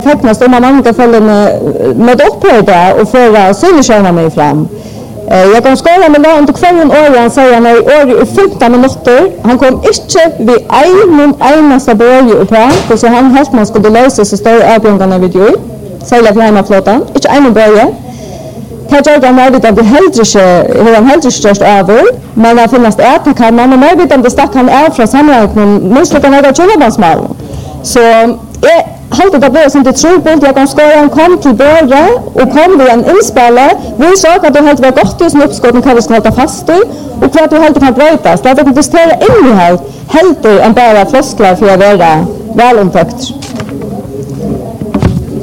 tecknas om man kan följa med upphöjda och föra solutioner med fram. Jag kan skola med lån till kvällen åren säger han i 15 minuter. Han kom inte vid enaste börje på så han helst man skulle lösa så stora avgångarna vid jul. Säger för hemmaflottan. Inte en börje. Det gör jag med att det hur han helt störst över. Men det finns det kan man med vid om det stack han är från sammanhanget minst kan jag köra bansmal. Så halt det blev sånt ett trubbelt jag kan skola kom till börja och kom det en inspelare vi såg att det helt var gott just uppskotten kan vi hålla fast i och för att det helt kan brötas det att det ställer in i helt en bara flosklar för att vara väl omtäckt.